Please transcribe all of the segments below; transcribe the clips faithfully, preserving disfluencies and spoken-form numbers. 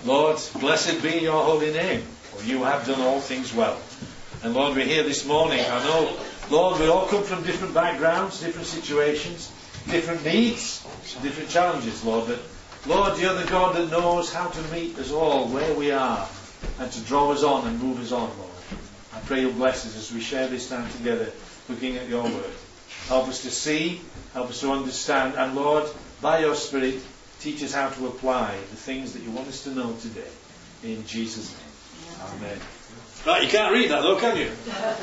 Lord, blessed be your holy name, for you have done all things well. And Lord, we're here this morning. I know, Lord, we all come from different backgrounds, different situations, different needs, different challenges, Lord. But Lord, you're the God that knows how to meet us all where we are and to draw us on and move us on, Lord. I pray you'll bless us as we share this time together looking at your word. Help us to see, help us to understand, and Lord, by your Spirit, teach us how to apply the things that you want us to know today. In Jesus' name. Amen. Right, you can't read that though, can you?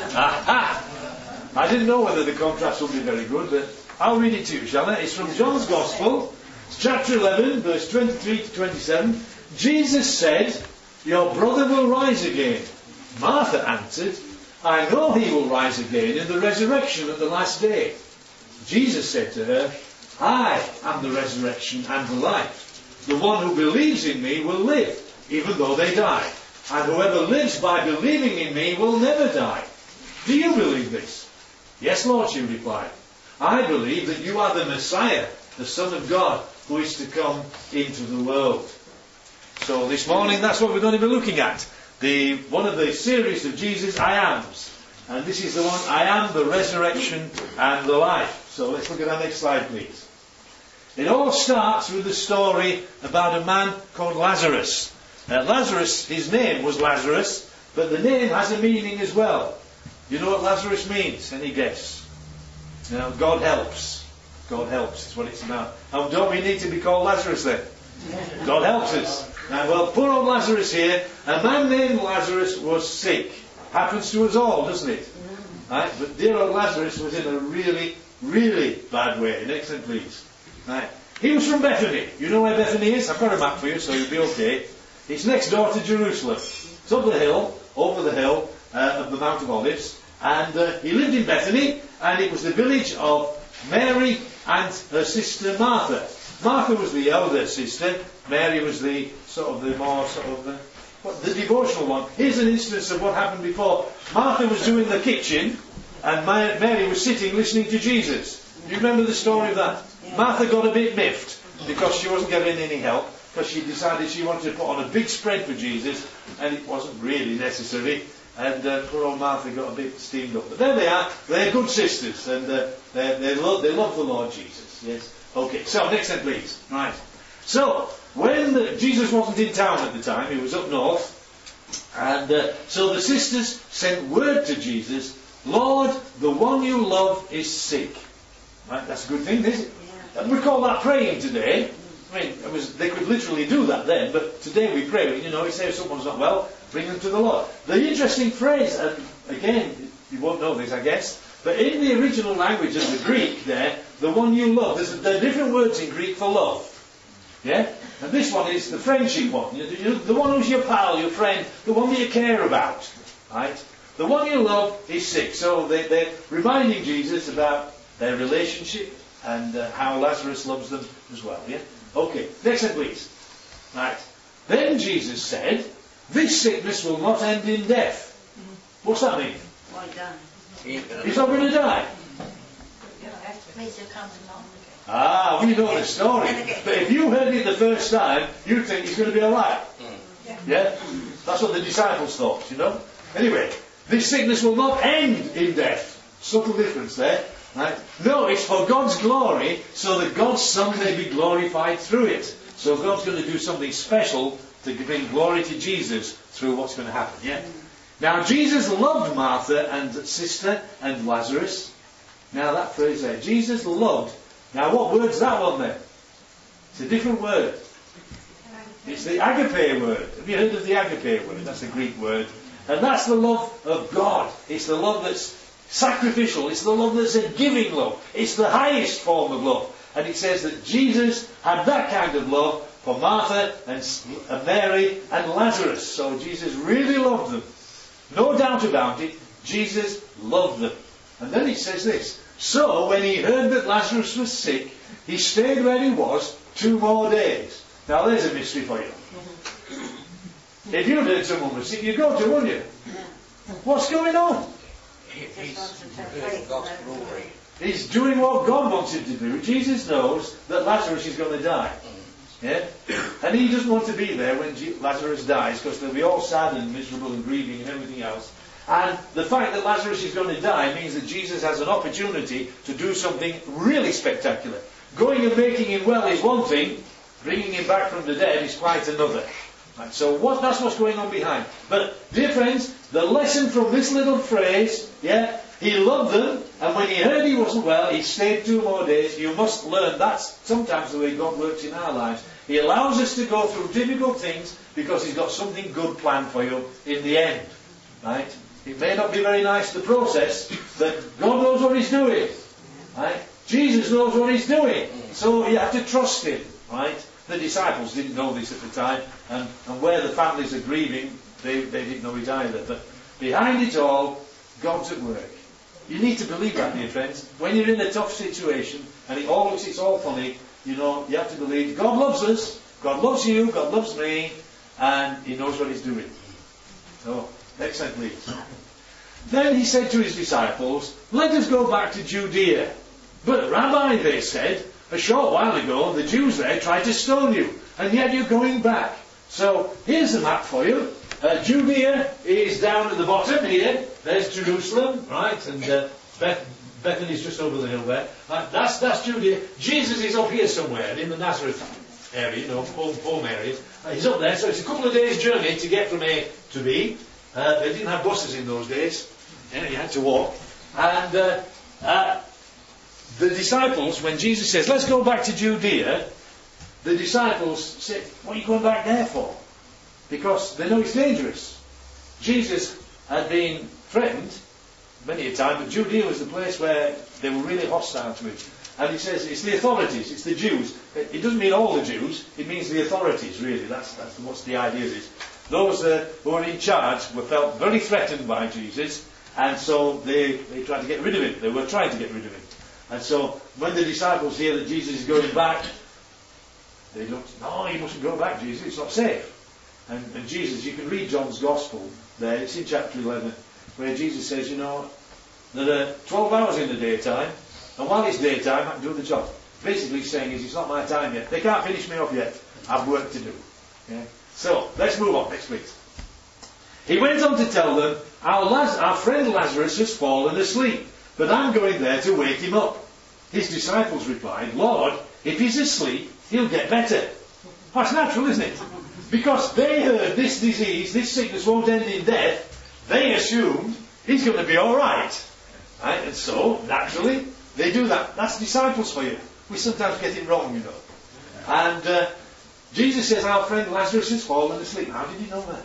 Aha! I didn't know whether the contrast would be very good, but I'll read it to you, shall I? It's from John's Gospel, chapter eleven, verse twenty-three to twenty-seven. Jesus said, "Your brother will rise again." Martha answered, "I know he will rise again in the resurrection at the last day." Jesus said to her, "I am the resurrection and the life. The one who believes in me will live, even though they die. And whoever lives by believing in me will never die. Do you believe this?" "Yes, Lord," she replied. "I believe that you are the Messiah, the Son of God, who is to come into the world." So this morning, that's what we're going to be looking at. The one of the series of Jesus, I Ams. And this is the one, I am the resurrection and the life. So let's look at our next slide, please. It all starts with the story about a man called Lazarus. Uh, Lazarus, his name was Lazarus, but the name has a meaning as well. You know what Lazarus means? Any guess? Now, God helps. God helps is what it's about. And don't we need to be called Lazarus then? God helps us. Now, well, poor old Lazarus here, a man named Lazarus was sick. Happens to us all, doesn't it? Right? But dear old Lazarus was in a really, really bad way. Next one, please. Right. He was from Bethany. You know where Bethany is? I've got a map for you, so you'll be okay. It's next door to Jerusalem. It's up the hill, over the hill uh, of the Mount of Olives. And uh, he lived in Bethany, and it was the village of Mary and her sister Martha. Martha was the elder sister. Mary was the sort of the more sort of the, what, the devotional one. Here's an instance of what happened before. Martha was doing the kitchen, and Mary was sitting listening to Jesus. Do you remember the story of that? Martha got a bit miffed because she wasn't getting any help, because she decided she wanted to put on a big spread for Jesus, and it wasn't really necessary. And uh, poor old Martha got a bit steamed up. But there they are. They're good sisters, and uh, they they love they love the Lord Jesus. Yes. Okay. So next one, please. Right. So when the, Jesus wasn't in town at the time, he was up north, and uh, so the sisters sent word to Jesus, "Lord, the one you love is sick." Right. That's a good thing, isn't it? Yeah. And we call that praying today. I mean, it was, they could literally do that then, but today we pray. You know, we say if someone's not well, bring them to the Lord. The interesting phrase, and again, you won't know this, I guess, but in the original language of the Greek there, the one you love, there's, there are different words in Greek for love. Yeah? And this one is the friendship one. You, you, the one who's your pal, your friend, the one that you care about. Right? The one you love is sick. So they, they're reminding Jesus about their relationship and uh, how Lazarus loves them as well. Yeah? Okay, next one please. Right. Then Jesus said, "This sickness will not end in death." What's that mean? Why die? He's not going to die. Ah, we know the story. But if you heard it the first time, you'd think he's going to be alright. Yeah? That's what the disciples thought, you know. Anyway, this sickness will not end in death. Subtle difference there. Right? No, it's for God's glory, so that God's Son may be glorified through it. So God's going to do something special to bring glory to Jesus through what's going to happen. Yeah. Now Jesus loved Martha and sister and Lazarus. Now that phrase there, Jesus loved. Now what word's that one there? It's a different word. It's the agape word. Have you heard of the agape word? That's a Greek word. And that's the love of God. It's the love that's sacrificial. It's the love that's a giving love. It's the highest form of love. And it says that Jesus had that kind of love for Martha and Mary and Lazarus. So Jesus really loved them. No doubt about it, Jesus loved them. And then it says this. So when he heard that Lazarus was sick, he stayed where he was two more days. Now there's a mystery for you. If you'd heard someone was sick, you'd go to, wouldn't you? What's going on? He's doing God's glory. He's doing what God wants him to do. Jesus knows that Lazarus is going to die. Yeah? And he doesn't want to be there when Lazarus dies, because they'll be all sad and miserable and grieving and everything else. And the fact that Lazarus is going to die means that Jesus has an opportunity to do something really spectacular. Going and making him well is one thing, bringing him back from the dead is quite another. Right, so what, that's what's going on behind. But, dear friends, the lesson from this little phrase, yeah, he loved them, and when he heard he wasn't well, he stayed two more days. You must learn that's sometimes the way God works in our lives. He allows us to go through difficult things because he's got something good planned for you in the end. Right? It may not be very nice, the process, but God knows what he's doing. Right? Jesus knows what he's doing. So you have to trust him. Right? The disciples didn't know this at the time, and, and where the families are grieving, they, they didn't know it either. But behind it all, God's at work. You need to believe that, dear friends. When you're in a tough situation, and it all looks, it's all funny, you know, you have to believe God loves us, God loves you, God loves me, and he knows what he's doing. So, next slide, please. Then he said to his disciples, let us go back to Judea. But Rabbi, they said, a short while ago, the Jews there tried to stone you, and yet you're going back. So, here's the map for you. Uh, Judea is down at the bottom here. There's Jerusalem, right? And uh, Beth, Bethany's just over the hill there. Uh, that's, that's Judea. Jesus is up here somewhere in the Nazareth area, you know, home, home area. Uh, he's up there, so it's a couple of days' journey to get from A to B. Uh, they didn't have buses in those days. Yeah, you had to walk. And uh, uh, the disciples, when Jesus says, let's go back to Judea, the disciples say, what are you going back there for? Because they know it's dangerous. Jesus had been threatened many a time, but Judea was the place where they were really hostile to him. And he says it's the authorities, it's the Jews. It doesn't mean all the Jews, it means the authorities, really. That's, that's what's the idea is. Those uh, who were in charge were felt very threatened by Jesus, and so they, they tried to get rid of him. They were trying to get rid of him. And so when the disciples hear that Jesus is going back, they don't, no, you mustn't go back, Jesus, it's not safe. And, and Jesus, you can read John's Gospel there, it's in chapter eleven, where Jesus says, you know, there are twelve hours in the daytime, and while it's daytime, I can do the job. Basically he's saying is, it's not my time yet. They can't finish me off yet. I've work to do. Okay? So, let's move on, next please. He went on to tell them, our, Laz- our friend Lazarus has fallen asleep, but I'm going there to wake him up. His disciples replied, Lord, if he's asleep, he'll get better. That's natural, isn't it? Because they heard this disease, this sickness won't end in death, they assumed he's going to be alright. Right? And so, naturally, they do that. That's disciples for you. We sometimes get it wrong, you know. And uh, Jesus says, our friend Lazarus has fallen asleep. How did he know that?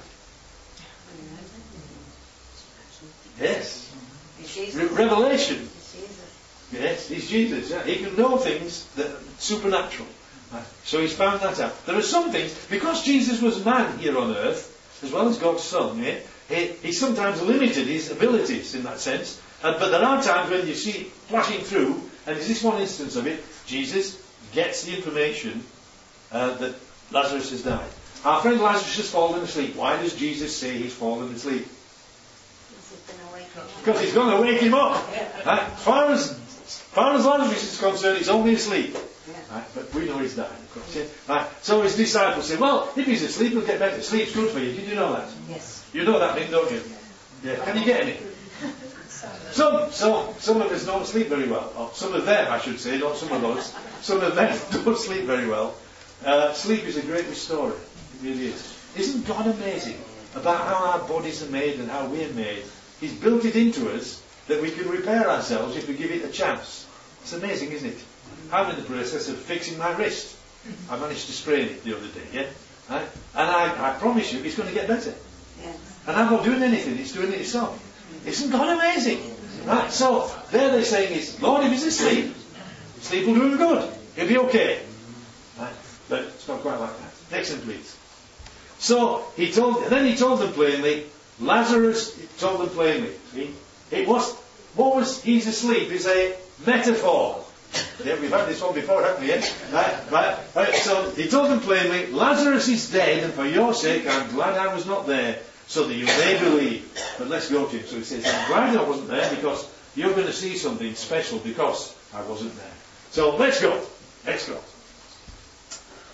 Yes. Re- Revelation. Yes, he's Jesus. Yeah. He can know things that are supernatural. Right. So he's found that out. There are some things, because Jesus was man here on earth, as well as God's Son, yeah, he, he sometimes limited his abilities in that sense. Uh, but there are times when you see flashing through, and there's this one instance of it, Jesus gets the information uh, that Lazarus has died. Our friend Lazarus has fallen asleep. Why does Jesus say he's fallen asleep? Because he's going to wake him up. Right? As far as, as far as Lazarus is concerned, he's only asleep. Right? But we know he's died, of course. Yeah? Right? So his disciples say, well, if he's asleep, he'll get better. Sleep's good for you. Did you know that? Yes. You know that thing, don't you? Yeah. Can you get any? Some, some, some of us don't sleep very well. Or some of them, I should say, not some of us. Some of them don't sleep very well. Uh, sleep is a great restorer. It really is. Isn't God amazing about how our bodies are made and how we're made? He's built it into us that we can repair ourselves if we give it a chance. It's amazing, isn't it? I'm in the process of fixing my wrist. I managed to sprain it the other day, yeah? Right? And I, I promise you, it's going to get better. Yes. And I'm not doing anything, it's doing it itself. Isn't God amazing? Right, so there they're saying is, Lord, if he's asleep, sleep will do him good. He'll be okay. Right? But it's not quite like that. Next one, please. So he told, then he told them plainly, Lazarus told them plainly. See? It was, what was he's asleep is a metaphor. Yeah, we've had this one before, haven't we? Yeah? Right, right, right. So he told them plainly, Lazarus is dead, and for your sake I'm glad I was not there, so that you may believe. But let's go to him. So he says, I'm glad I wasn't there because you're going to see something special because I wasn't there. So let's go. Let's go.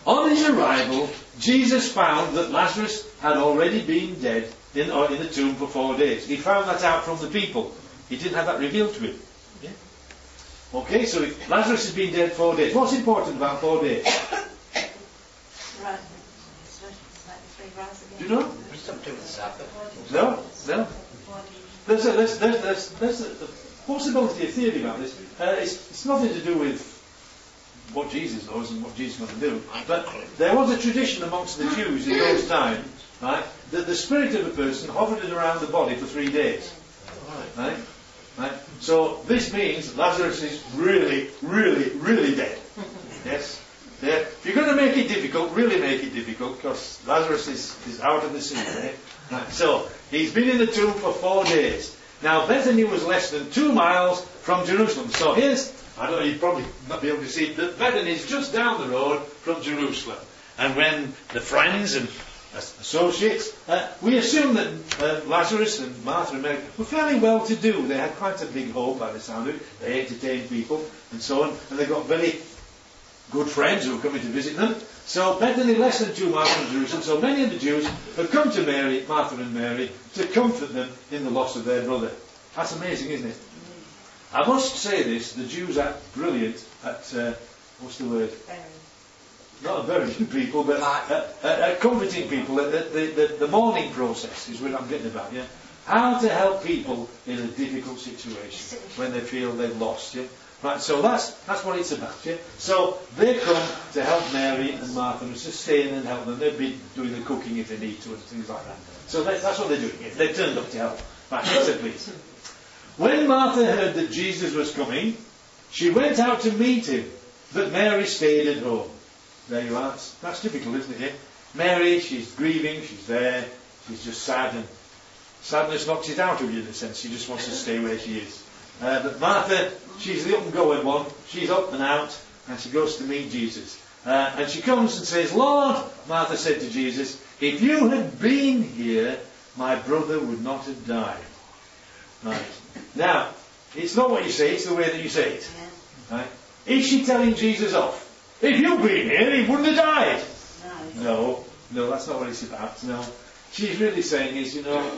On his arrival, Jesus found that Lazarus had already been dead in, or in the tomb for four days. He found that out from the people. He didn't have that revealed to him. Yeah? Okay, so if Lazarus has been dead four days. What's important about four days? Right. Do you know? Something to do with the Sabbath. No, no. There's a, there's, there's, there's, there's a possibility, a theory about this. Uh, it's, it's nothing to do with what Jesus knows and what Jesus was going to do. But there was a tradition amongst the Jews in those times, right, that the spirit of a person hovered around the body for three days. Right? Right? So this means Lazarus is really, really, really dead. Yes? Yeah. If you're going to make it difficult, really make it difficult, because Lazarus is, is out of the scene. Right? Right. So, he's been in the tomb for four days. Now, Bethany was less than two miles from Jerusalem. So here's, I don't know, you'd probably not be able to see it, but Bethany is just down the road from Jerusalem. And when the friends and associates, uh, we assume that uh, Lazarus and Martha and Mary were fairly well to do. They had quite a big home by the sound of it. They entertained people and so on. And they got very good friends who were coming to visit them. So Bethany less than two miles from Jerusalem. So many of the Jews had come to Mary, Martha and Mary, to comfort them in the loss of their brother. That's amazing, isn't it? I must say this, the Jews are brilliant at, uh, what's the word? Not burying people, but uh, uh, uh, comforting people. The, the, the, the mourning process is what I'm getting about, yeah? How to help people in a difficult situation when they feel they've lost, yeah? Right, so that's that's what it's about, yeah? So they come to help Mary and Martha and sustain and help them. They've been doing the cooking if they need to and things like that. So they, that's what they're doing. They've turned up to help. Right, so please. When Martha heard that Jesus was coming, she went out to meet him, but Mary stayed at home. There you are. That's, that's typical, isn't it? Yeah? Mary, she's grieving, she's there, she's just sad, and sadness knocks it out of you in a sense. She just wants to stay where she is. Uh, but Martha, she's the up and going one. She's up and out, and she goes to meet Jesus. Uh, and she comes and says, Lord, Martha said to Jesus, if you had been here, my brother would not have died. Right. Now, it's not what you say, it's the way that you say it. Right? Is she telling Jesus off? If you'd been here, he wouldn't have died. No. No, no, that's not what it's about. No. She's really saying is, you know,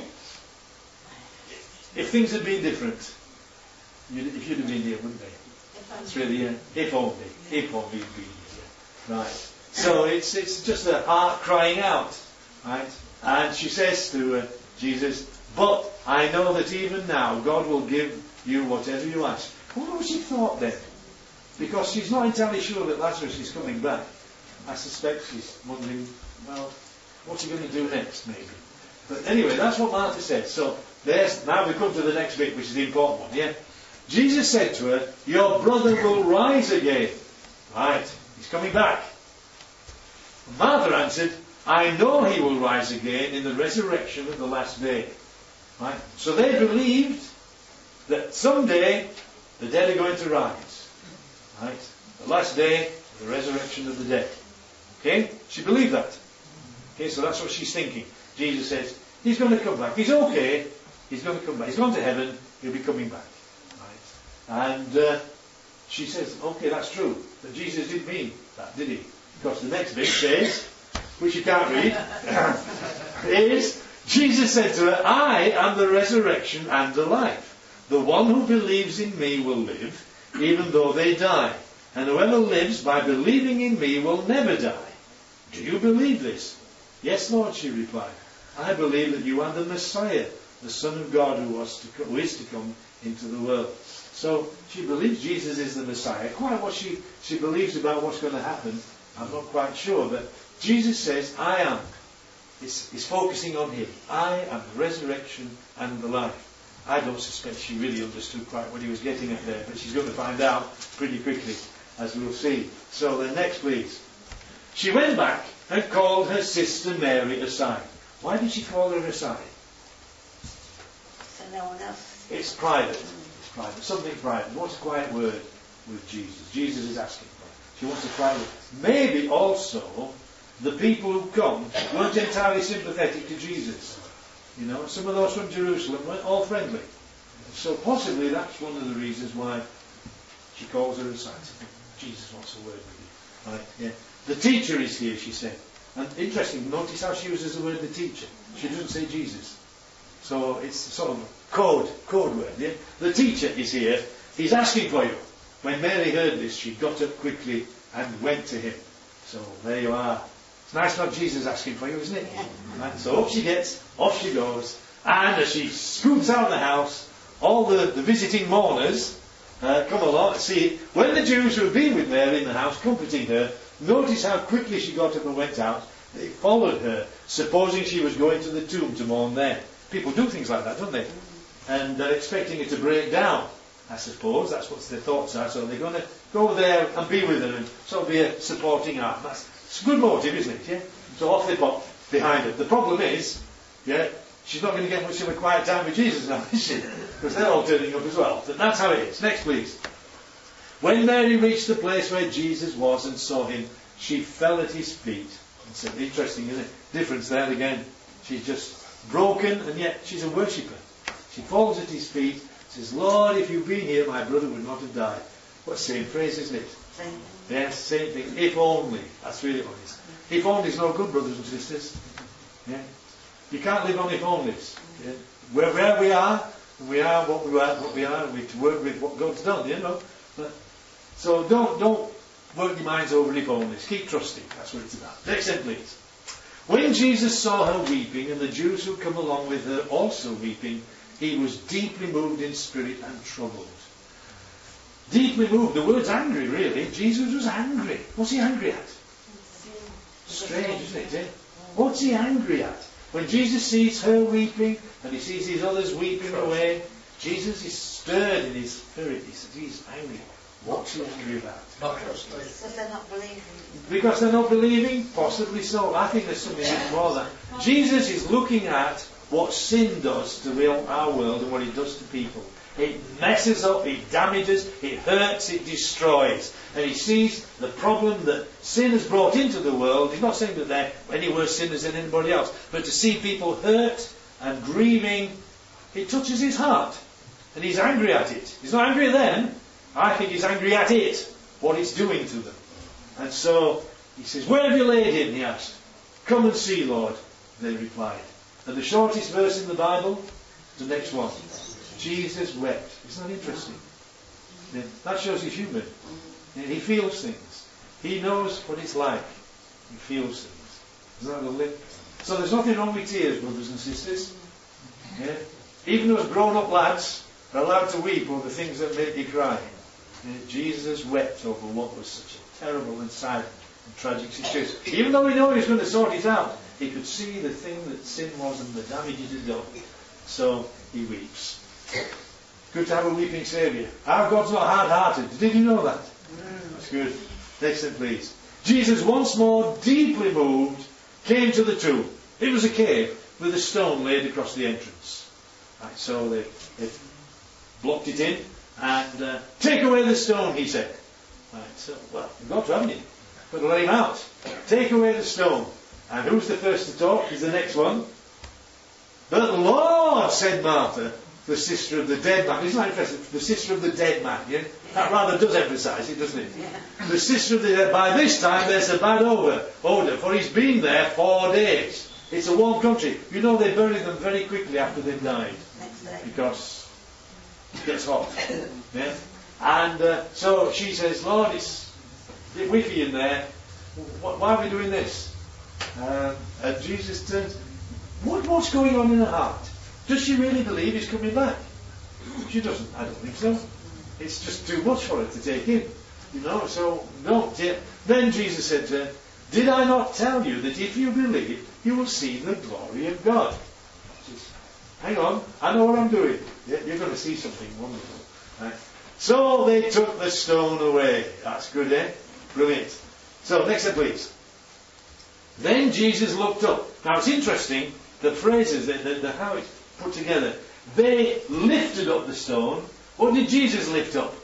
if things had been different, you'd, if you'd have been here, wouldn't they? It's really, uh, if only, if only you'd been here. Right. So it's it's just a heart crying out. Right. And she says to uh, Jesus, but I know that even now God will give you whatever you ask. What was she thought then? Because she's not entirely sure that Lazarus is coming back. I suspect she's wondering, well, what's he going to do next, maybe? But anyway, that's what Martha said. So there's, now we come to the next bit, which is the important one, yeah? Jesus said to her, your brother will rise again. Right, he's coming back. Martha answered, I know he will rise again in the resurrection of the last day. Right? So they believed that someday the dead are going to rise. Right? The last day, the resurrection of the dead. Okay? She believed that. Okay, so that's what she's thinking. Jesus says, he's going to come back. He's okay. He's going to come back. He's gone to heaven. He'll be coming back. Right? And uh, she says, okay, that's true. But Jesus didn't mean that, did he? Because the next bit says, which you can't read, is, Jesus said to her, I am the resurrection and the life. The one who believes in me will live, even though they die. And whoever lives by believing in me will never die. Do you believe this? Yes, Lord, she replied. I believe that you are the Messiah, the Son of God who, was to co- who is to come into the world. So she believes Jesus is the Messiah. Quite what she, she believes about what's going to happen, I'm not quite sure. But Jesus says, I am. It's, it's focusing on him. I am the resurrection and the life. I don't suspect she really understood quite what he was getting at there, but she's going to find out pretty quickly, as we'll see. So then next, please. She went back and called her sister Mary aside. Why did she call her aside? So no one else. It's private. It's private. Something private. She wants a quiet word with Jesus. Jesus is asking for it. She wants a quiet word. Maybe also the people who come weren't entirely sympathetic to Jesus. You know, some of those from Jerusalem weren't all friendly. So possibly that's one of the reasons why she calls her aside. Jesus wants a word with you. Right? Yeah. The teacher is here, she said. And interesting, notice how she uses the word the teacher. She doesn't say Jesus. So it's sort of a code, code word. Yeah? The teacher is here. He's asking for you. When Mary heard this, she got up quickly and went to him. So there you are. It's nice to have Jesus asking for you, isn't it? And so off she gets, off she goes. And as she scoots out of the house, all the, the visiting mourners uh, come along. See, when the Jews who had been with Mary in the house, comforting her, notice how quickly she got up and went out. They followed her, supposing she was going to the tomb to mourn there. People do things like that, don't they? And they're expecting her to break down, I suppose. That's what their thoughts are. So they're going to go there and be with her and sort of be a supporting arm. That's it's a good motive, isn't it? Yeah. So off they pop behind her. The problem is, yeah, she's not going to get much of a quiet time with Jesus now, is she? Because they're all turning up as well. But that's how it is. Next, please. When Mary reached the place where Jesus was and saw him, she fell at his feet. It's interesting, isn't it? Difference there again. She's just broken, and yet she's a worshipper. She falls at his feet, says, Lord, if you'd been here, my brother would not have died. What a same phrase, isn't it? Same. Yes, same thing. If only. That's really what it is. If only is no good, brothers and sisters. Yeah. You can't live on if onlys. Yeah. Where, where we are, we are what we are, what we are, and we have to work with what God's done, you know. But, so don't don't work your minds over if onlys. Keep trusting. That's what it's about. Next step, please. When Jesus saw her weeping, and the Jews who come along with her also weeping, he was deeply moved in spirit and troubled. Deeply moved. The word's angry, really. Jesus was angry. What's he angry at? Strange, isn't it? Eh? What's he angry at? When Jesus sees her weeping, and he sees these others weeping away, Jesus is stirred in his spirit. He's, he's angry. What's he angry about? Not trusting. Because they're not believing. Because they're not believing? Possibly so. I think there's something even more than that. Jesus is looking at what sin does to our world and what it does to people. It messes up, it damages, it hurts, it destroys. And he sees the problem that sin has brought into the world. He's not saying that they're any worse sinners than anybody else. But to see people hurt and grieving, it touches his heart. And he's angry at it. He's not angry at them. I think he's angry at it, what it's doing to them. And so he says, where have you laid him? He asked. Come and see, Lord, they replied. And the shortest verse in the Bible, the next one. Jesus wept. Isn't that interesting? Yeah, that shows he's human. Yeah, he feels things. He knows what it's like. He feels things. Isn't that lovely? So there's nothing wrong with tears, brothers and sisters. Yeah? Even those grown-up lads are allowed to weep over things that make you cry. Yeah, Jesus wept over what was such a terrible and sad and tragic situation. Even though we know he was going to sort it out, he could see the thing that sin was and the damage it had done. So he weeps. Good to have a weeping Saviour. Our God's not hard-hearted. Did you know that? That's good. Next step, please. Jesus, once more deeply moved, came to the tomb. It was a cave with a stone laid across the entrance. Right, so they, they blocked it in. And uh, take away the stone, he said. Right, so, well, you've got to, haven't you? Got to let him out. Take away the stone. And who's the first to talk? Is the next one. But Lord, said Martha, the sister of the dead man. Isn't that interesting? The sister of the dead man. Yeah? That rather does emphasise it, doesn't it? Yeah. The sister of the dead. By this time, there's a bad odour, odour, for he's been there four days. It's a warm country. You know they bury them very quickly after they've died. Because it gets hot. Yeah? And uh, so she says, Lord, it's a bit whiffy in there. Why are we doing this? Um, and Jesus turns, what, what's going on in her heart? Does she really believe he's coming back? She doesn't. I don't think so. It's just too much for her to take in. You know, so don't. Yeah. Then Jesus said to her, did I not tell you that if you believe, you will see the glory of God? She says, hang on, I know what I'm doing. Yeah, you're going to see something wonderful. Right. So they took the stone away. That's good, eh? Brilliant. So, next step, please. Then Jesus looked up. Now, it's interesting, the phrases, the, the, the, how it's put together. They lifted up the stone. What did Jesus lift up?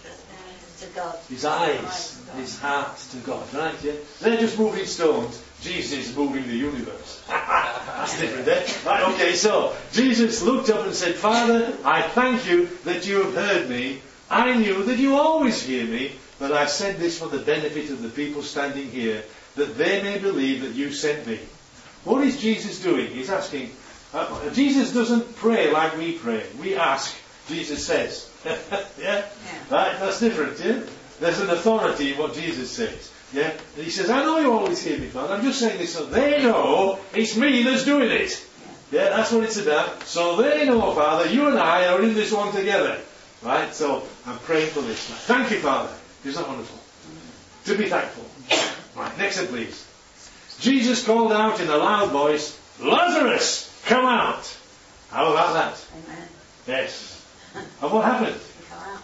To God. His eyes, his heart to God, right? Yeah? They're just moving stones. Jesus is moving the universe. That's different, eh? Right, okay, so Jesus looked up and said, Father, I thank you that you have heard me. I knew that you always hear me, but I said this for the benefit of the people standing here, that they may believe that you sent me. What is Jesus doing? He's asking, uh, Jesus doesn't pray like we pray. We ask, Jesus says. yeah? yeah? Right? That's different, yeah? There's an authority in what Jesus says. Yeah? And he says, I know you always hear me, Father. I'm just saying this so they know it's me that's doing it. Yeah, that's what it's about. So they know, Father, you and I are in this one together. Right? So I'm praying for this. Thank you, Father. Isn't that wonderful? To be thankful. Right, next one, please. Jesus called out in a loud voice, Lazarus, come out. How about that? Amen. Yes. And what happened? Come out.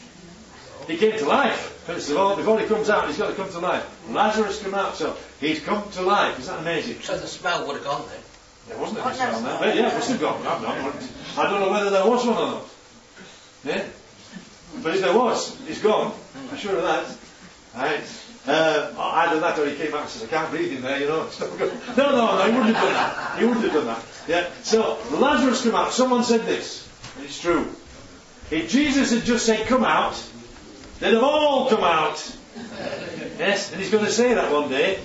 He came to life. First of all, before he comes out, he's got to come to life. Lazarus come out, so he's come to life. Is that amazing? So the smell would have gone then. There wasn't Oh, any smell no. now. But yeah, it must have gone. I'm not, I don't know whether there was one or not. Yeah? But if there was, he's gone. I'm sure of that. Right? Uh, either that or he came out and says, I can't breathe in there, you know. It's not good. No, no, no, he wouldn't have done that. He wouldn't have done that. Yeah. So, Lazarus come out. Someone said this. And it's true. If Jesus had just said, come out, they'd have all come out. Yes, and he's going to say that one day.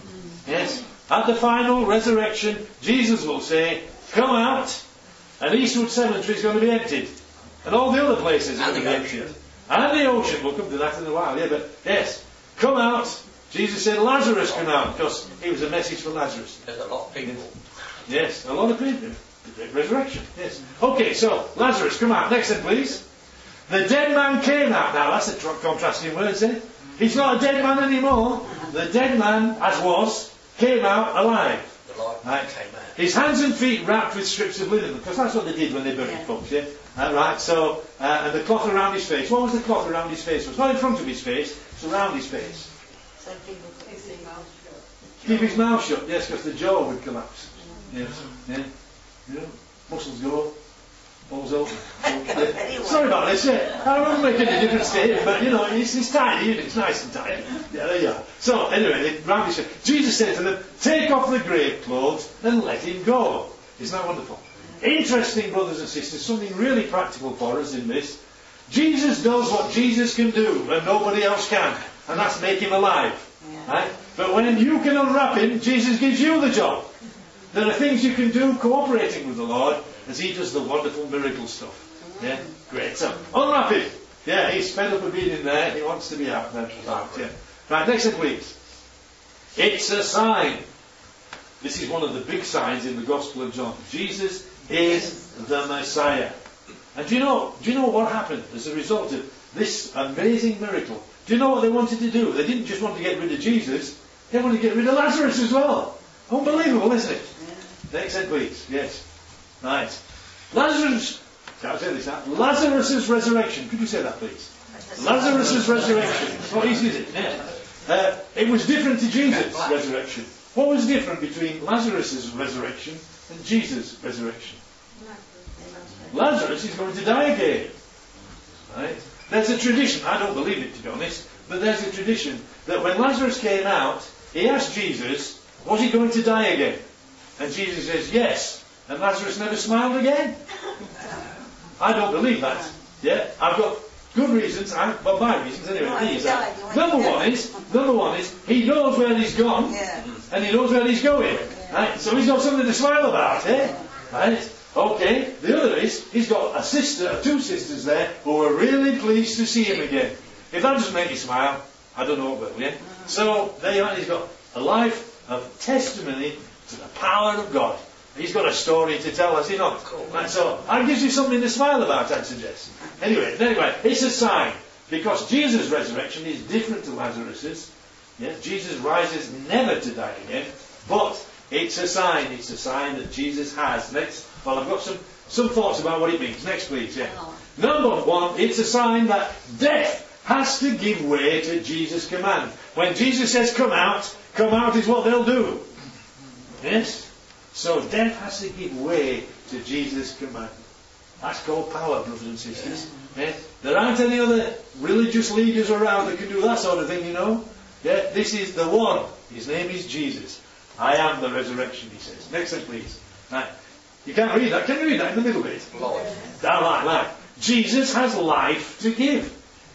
Yes. At the final resurrection, Jesus will say, come out, and Eastwood Cemetery is going to be emptied. And all the other places are going to be emptied. And the ocean, we'll come to that in a while, yeah, but yes, come out. Jesus said, Lazarus come out, because it was a message for Lazarus. There's a lot of people. Yes, a lot of people. The great resurrection, yes. Okay, so, Lazarus, come out. Next then, please. The dead man came out. Now, that's a tr- contrasting word, isn't it? He's not a dead man anymore. The dead man, as was, came out alive. The Lord Right. came out. His hands and feet wrapped with strips of linen, because that's what they did when they buried Yeah. folks, yeah? Uh, right, so, uh, and the cloth around his face. What was the cloth around his face? It was not in front of his face, it's around his face. So people could see. Keep his mouth shut, yes, because the jaw would collapse. Yes, yeah. You know, muscles go, balls open. Yeah. Sorry about this, yeah. I don't make any difference to him, but you know, it's, it's tiny, isn't it? It's nice and tiny. Yeah, there you are. So, anyway, they round his face. Jesus said to them, take off the grave clothes and let him go. Isn't that wonderful? Interesting, brothers and sisters, something really practical for us in this. Jesus does what Jesus can do and nobody else can, and that's make him alive. Yeah. Right? But when you can unwrap him, Jesus gives you the job. There are things you can do cooperating with the Lord as he does the wonderful miracle stuff. Yeah, great. So, unwrap him. Yeah, he's fed up with being in there. He wants to be out there. Yeah. Right, next one, please. It's a sign. This is one of the big signs in the Gospel of John. Jesus is the Messiah. And do you know, do you know what happened as a result of this amazing miracle? Do you know what they wanted to do? They didn't just want to get rid of Jesus, they wanted to get rid of Lazarus as well. Unbelievable, isn't it? Next slide, please. Yes. Right. Lazarus, shall I say this now? Lazarus' resurrection. Could you say that, please? Lazarus' resurrection. What easy is it? Yeah. Uh, it was different to Jesus' resurrection. What was different between Lazarus' resurrection and Jesus' resurrection? Lazarus is going to die again. Right? There's a tradition, I don't believe it to be honest, but there's a tradition that when Lazarus came out, he asked Jesus, was he going to die again? And Jesus says, yes. And Lazarus never smiled again. I don't believe that. Yeah, I've got good reasons, I, well my reasons anyway. Well, he these died, are. he went Number to one is, number one is, he knows where he's gone, Yeah. and he knows where he's going. Right? So he's got something to smile about, eh? Right? Okay. The other is, he's got a sister, two sisters there, who are really pleased to see him again. If that doesn't make you smile, I don't know what will, yeah? So, there you are, he's got a life of testimony to the power of God. He's got a story to tell, has he not? Cool. Right, so, that gives you something to smile about, I'd suggest. Anyway, anyway, it's a sign. Because Jesus' resurrection is different to Lazarus's. Yeah? Jesus rises never to die again. But it's a sign. It's a sign that Jesus has. Next. Well, I've got some, some thoughts about what it means. Next, please. Yeah. Number one, it's a sign that death has to give way to Jesus' command. When Jesus says, come out, come out is what they'll do. Yes? So death has to give way to Jesus' command. That's called power, brothers and sisters. Yeah? There aren't any other religious leaders around that can do that sort of thing, you know. Yeah? This is the one. His name is Jesus. I am the resurrection, he says. Next one, please. Right. You can't read that. Can you read that in the middle bit? Lord. Down like that. Jesus has life to give.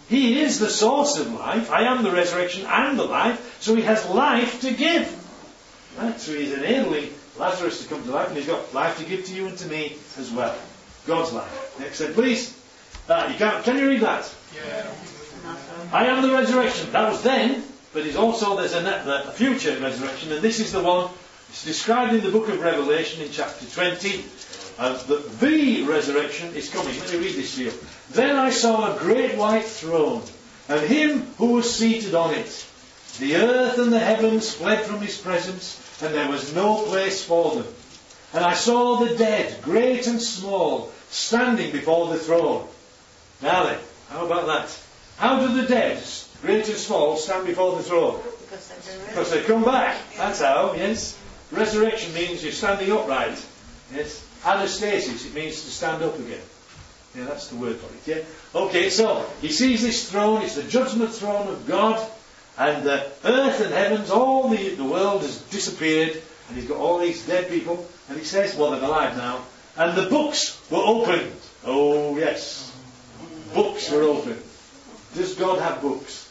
He is the source of life. I am the resurrection and the life. So he has life to give. Right? So he's enabling Lazarus to come to life, and he's got life to give to you and to me as well. God's life. Next slide, please. Uh, you can, can you read that? Yeah. I am the resurrection. That was then, but it's also there's a, a future resurrection, and this is the one. It's described in the book of Revelation in chapter twenty. Uh, the, the resurrection is coming. Let me read this to you. Then I saw a great white throne, and him who was seated on it. The earth and the heavens fled from his presence, and there was no place for them. And I saw the dead, great and small, standing before the throne. Now then, how about that? How do the dead, great and small, stand before the throne? Because they're Because they come back. That's how, yes. Resurrection means you're standing upright. Yes. Anastasis, it means to stand up again. Yeah, that's the word for it, yeah. Okay, so he sees this throne, it's the judgment throne of God, and the earth and heavens, all the, the world has disappeared, and he's got all these dead people, and he says, well, they're alive now, and the books were opened. Oh, yes. Books were opened. Does God have books?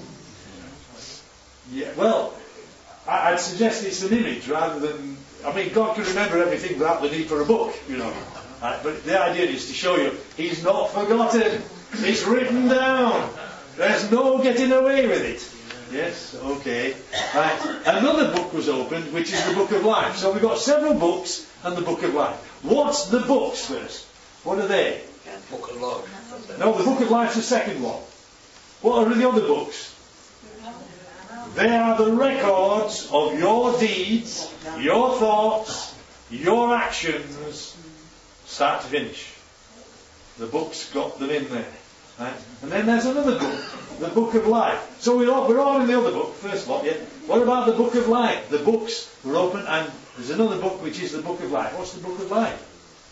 Yeah, well, I'd suggest it's an image rather than... I mean, God can remember everything without the need for a book, you know. Right, but the idea is to show you He's not forgotten. It's written down. There's no getting away with it. Yes, okay. Right. Another book was opened, which is the book of life. So we've got several books and the book of life. What's the books first? What are they? Book of life. No, the book of life's the second one. What are the other books? They are the records of your deeds, your thoughts, your actions, start to finish. The book's got them in there. Right? And then there's another book, the book of life. So we're all, we're all in the other book, first lot, yeah? What about the book of life? The books were open, and there's another book which is the book of life. What's the book of life?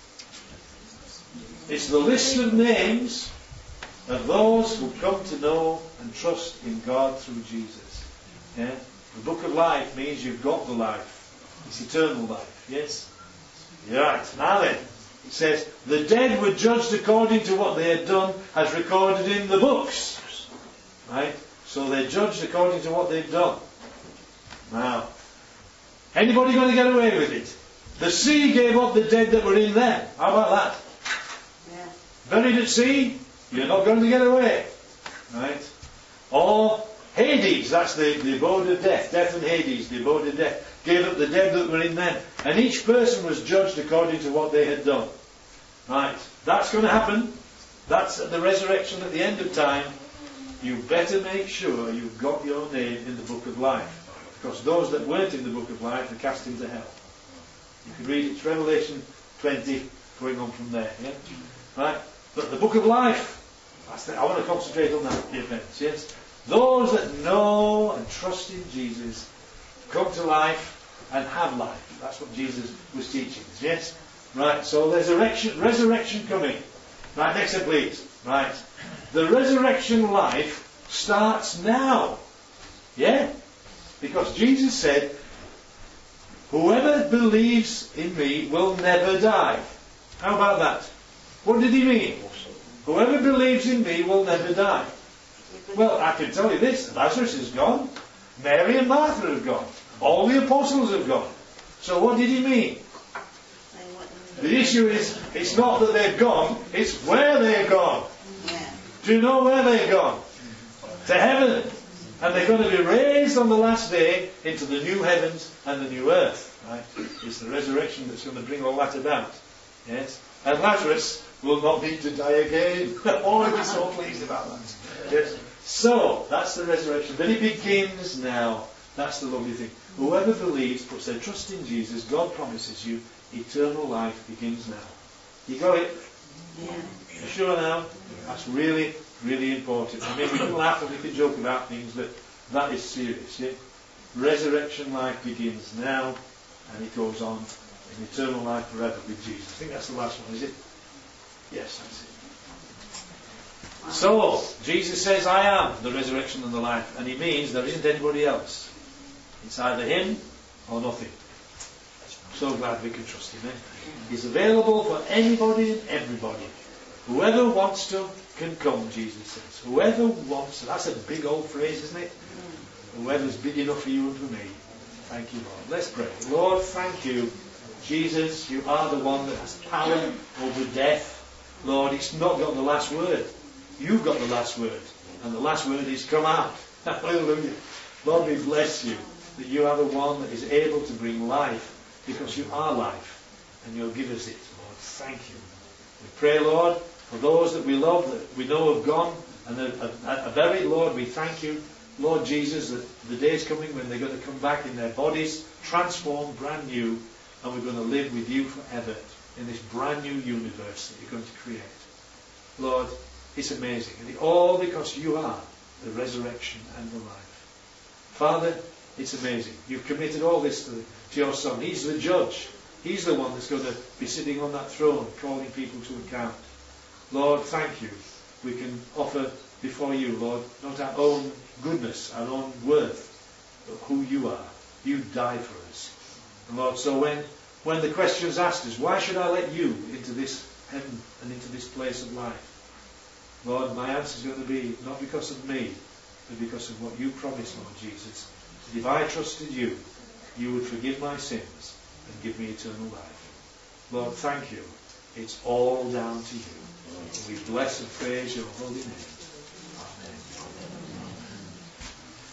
It's the list of names of those who come to know and trust in God through Jesus. Yeah? The book of life means you've got the life. It's eternal life. Yes? You're right. Now then, it says, the dead were judged according to what they had done as recorded in the books. Right? So they're judged according to what they've done. Now, anybody going to get away with it? The sea gave up the dead that were in them. How about that? Yeah. Buried at sea, you're not going to get away. Right? Or Hades, that's the, the abode of death. Death and Hades, the abode of death. Gave up the dead that were in them. And each person was judged according to what they had done. Right. That's going to happen. That's at the resurrection at the end of time. You better make sure you've got your name in the book of life. Because those that weren't in the book of life are cast into hell. You can read it. It's Revelation twenty, going on from there. Yeah? Right. But the book of life, that's the, I want to concentrate on that, the events. Yes? Those that know and trust in Jesus come to life and have life. That's what Jesus was teaching us. Yes? Right, so there's a resurrection, resurrection coming. Right, next slide please. Right. The resurrection life starts now. Yeah? Because Jesus said, whoever believes in me will never die. How about that? What did he mean? Whoever believes in me will never die. Well, I can tell you this, Lazarus is gone. Mary and Martha have gone. All the apostles have gone. So what did he mean? The issue is, it's not that they've gone, it's where they've gone. Yeah. Do you know where they've gone? To heaven. And they're going to be raised on the last day into the new heavens and the new earth. Right? It's the resurrection that's going to bring all that about. Yes? And Lazarus will not need to die again. Oh, I'll be so pleased about that. Yes? So, that's the resurrection. But it begins now. That's the lovely thing. Whoever believes, puts their trust in Jesus, God promises you, eternal life begins now. You got it? Yeah. You sure now? That's really, really important. I mean, we can laugh and we can joke about things, but that is serious. Yeah? Resurrection life begins now, and it goes on in eternal life forever with Jesus. I think that's the last one, is it? Yes, that's it. So, Jesus says, I am the resurrection and the life, and he means there isn't anybody else. It's either him or nothing. So glad we can trust him. Eh? He's available for anybody and everybody. Whoever wants to can come, Jesus says. Whoever wants, that's a big old phrase, isn't it? Whoever's big enough for you and for me. Thank you, Lord. Let's pray. Lord, thank you. Jesus, you are the one that has power over death. Lord, it's not got the last word. You've got the last word. And the last word is come out. Hallelujah. Lord, we bless you that you are the one that is able to bring life because you are life. And you'll give us it, Lord. Thank you. We pray, Lord, for those that we love, that we know have gone, and are, are, are buried, Lord, we thank you, Lord Jesus, that the day is coming when they're going to come back in their bodies, transformed, brand new, and we're going to live with you forever in this brand new universe that you're going to create. Lord, it's amazing. And all because you are the resurrection and the life. Father, it's amazing. You've committed all this to, to your Son. He's the judge. He's the one that's going to be sitting on that throne, calling people to account. Lord, thank you. We can offer before you, Lord, not our own goodness, our own worth, but who you are. You died for us. And Lord, so when, when the question is asked us, why should I let you into this heaven and into this place of life? Lord, my answer is going to be not because of me, but because of what you promised, Lord Jesus. That if I trusted you, you would forgive my sins and give me eternal life. Lord, thank you. It's all down to you. We bless and praise your holy name.